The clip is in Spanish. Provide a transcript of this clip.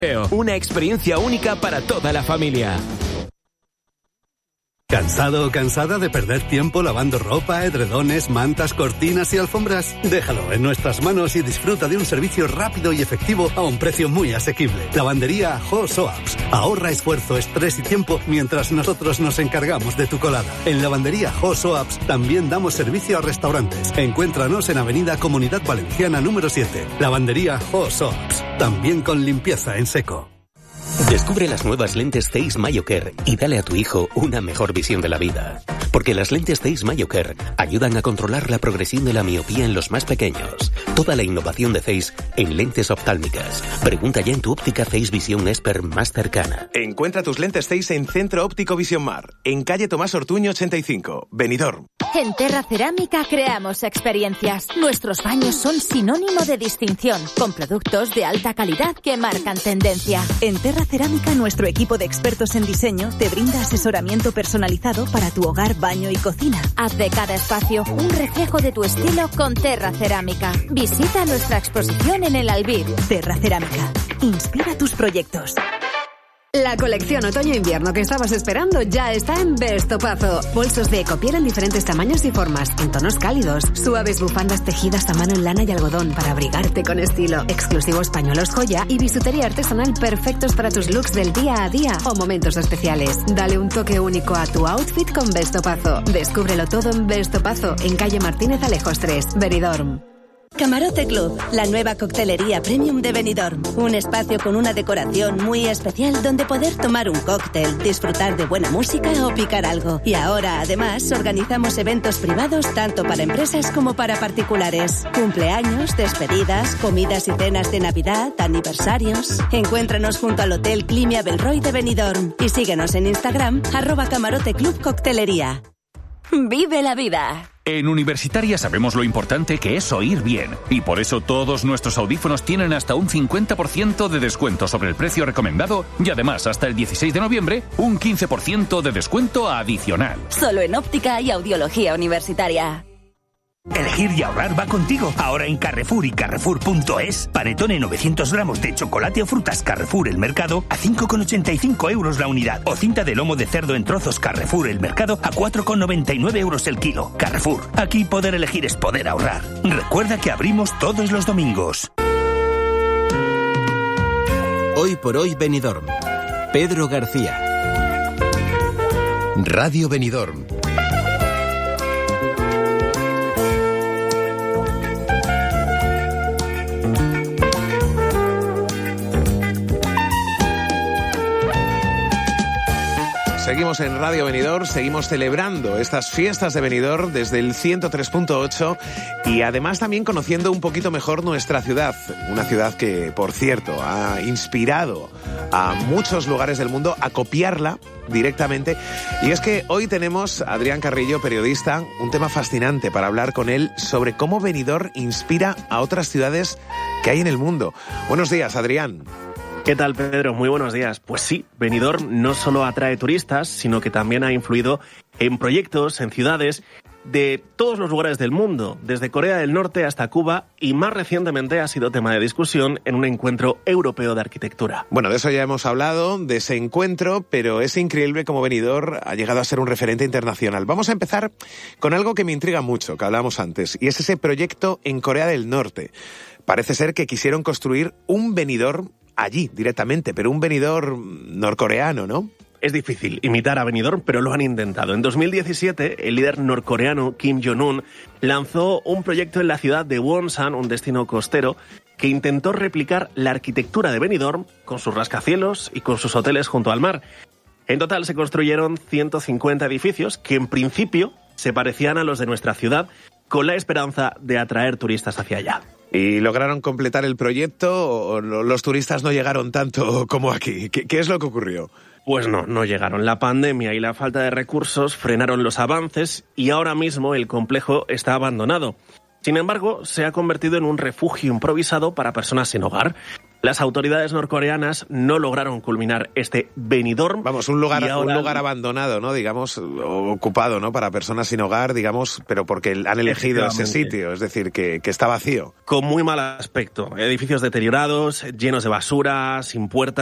Una experiencia única para toda la familia. ¿Cansado o cansada de perder tiempo lavando ropa, edredones, mantas, cortinas y alfombras? Déjalo en nuestras manos y disfruta de un servicio rápido y efectivo a un precio muy asequible. Lavandería Ho Soaps. Ahorra esfuerzo, estrés y tiempo mientras nosotros nos encargamos de tu colada. En Lavandería Ho Soaps también damos servicio a restaurantes. Encuéntranos en Avenida Comunidad Valenciana número 7. Lavandería Ho Soaps. También con limpieza en seco. Descubre las nuevas lentes Zeiss MyoCare y dale a tu hijo una mejor visión de la vida. Porque las lentes Zeiss MyoCare ayudan a controlar la progresión de la miopía en los más pequeños. Toda la innovación de Zeiss en lentes oftálmicas. Pregunta ya en tu óptica Zeiss Visión Expert más cercana. Encuentra tus lentes Zeiss en Centro Óptico Visión Mar, en calle Tomás Ortuño 85, Benidorm. En Terra Cerámica creamos experiencias. Nuestros baños son sinónimo de distinción, con productos de alta calidad que marcan tendencia. En Terra Cerámica, nuestro equipo de expertos en diseño te brinda asesoramiento personalizado para tu hogar, baño y cocina. Haz de cada espacio un reflejo de tu estilo con Terra Cerámica. Visita nuestra exposición en el Albir. Terra Cerámica. Inspira tus proyectos. La colección otoño-invierno que estabas esperando ya está en Vestopazo. Bolsos de ecopiel en diferentes tamaños y formas, en tonos cálidos. Suaves bufandas tejidas a mano en lana y algodón para abrigarte con estilo. Exclusivos pañuelos joya y bisutería artesanal perfectos para tus looks del día a día o momentos especiales. Dale un toque único a tu outfit con Vestopazo. Descúbrelo todo en Vestopazo, en calle Martínez Alejos 3, Benidorm. Camarote Club, la nueva coctelería premium de Benidorm. Un espacio con una decoración muy especial donde poder tomar un cóctel, disfrutar de buena música o picar algo. Y ahora, además, organizamos eventos privados tanto para empresas como para particulares. Cumpleaños, despedidas, comidas y cenas de Navidad, aniversarios. Encuéntranos junto al Hotel Climia Belroy de Benidorm y síguenos en Instagram, @Camarote Club Coctelería. ¡Vive la vida! En Universitaria sabemos lo importante que es oír bien y por eso todos nuestros audífonos tienen hasta un 50% de descuento sobre el precio recomendado y además hasta el 16 de noviembre un 15% de descuento adicional. Solo en óptica y audiología universitaria. Elegir y ahorrar va contigo. Ahora en Carrefour y Carrefour.es. Panetone 900 gramos de chocolate o frutas Carrefour El Mercado a 5,85 euros la unidad. O cinta de lomo de cerdo en trozos Carrefour El Mercado a 4,99 euros el kilo. Carrefour. Aquí poder elegir es poder ahorrar. Recuerda que abrimos todos los domingos. Hoy por hoy Benidorm. Pedro García. Radio Benidorm. Seguimos en Radio Benidorm, seguimos celebrando estas fiestas de Benidorm desde el 103.8 y además también conociendo un poquito mejor nuestra ciudad. Una ciudad que, por cierto, ha inspirado a muchos lugares del mundo a copiarla directamente. Y es que hoy tenemos a Adrián Carrillo, periodista, un tema fascinante para hablar con él sobre cómo Benidorm inspira a otras ciudades que hay en el mundo. Buenos días, Adrián. ¿Qué tal, Pedro? Muy buenos días. Pues sí, Benidorm no solo atrae turistas, sino que también ha influido en proyectos, en ciudades de todos los lugares del mundo, desde Corea del Norte hasta Cuba, y más recientemente ha sido tema de discusión en un encuentro europeo de arquitectura. Bueno, de eso ya hemos hablado, de ese encuentro, pero es increíble cómo Benidorm ha llegado a ser un referente internacional. Vamos a empezar con algo que me intriga mucho, que hablábamos antes, y es ese proyecto en Corea del Norte. Parece ser que quisieron construir un Benidorm allí directamente, pero un Benidorm norcoreano, ¿no? Es difícil imitar a Benidorm, pero lo han intentado. En 2017, el líder norcoreano Kim Jong-un lanzó un proyecto en la ciudad de Wonsan, un destino costero, que intentó replicar la arquitectura de Benidorm con sus rascacielos y con sus hoteles junto al mar. En total se construyeron 150 edificios que en principio se parecían a los de nuestra ciudad, con la esperanza de atraer turistas hacia allá. ¿Y lograron completar el proyecto o los turistas no llegaron tanto como aquí? ¿Qué es lo que ocurrió? Pues no llegaron. La pandemia y la falta de recursos frenaron los avances y ahora mismo el complejo está abandonado. Sin embargo, se ha convertido en un refugio improvisado para personas sin hogar. Las autoridades norcoreanas no lograron culminar este Benidorm. Vamos, un lugar abandonado, ¿no? Digamos, ocupado, ¿no? Para personas sin hogar, digamos, pero porque han elegido ese sitio, es decir, que está vacío. Con muy mal aspecto. Edificios deteriorados, llenos de basura, sin puertas.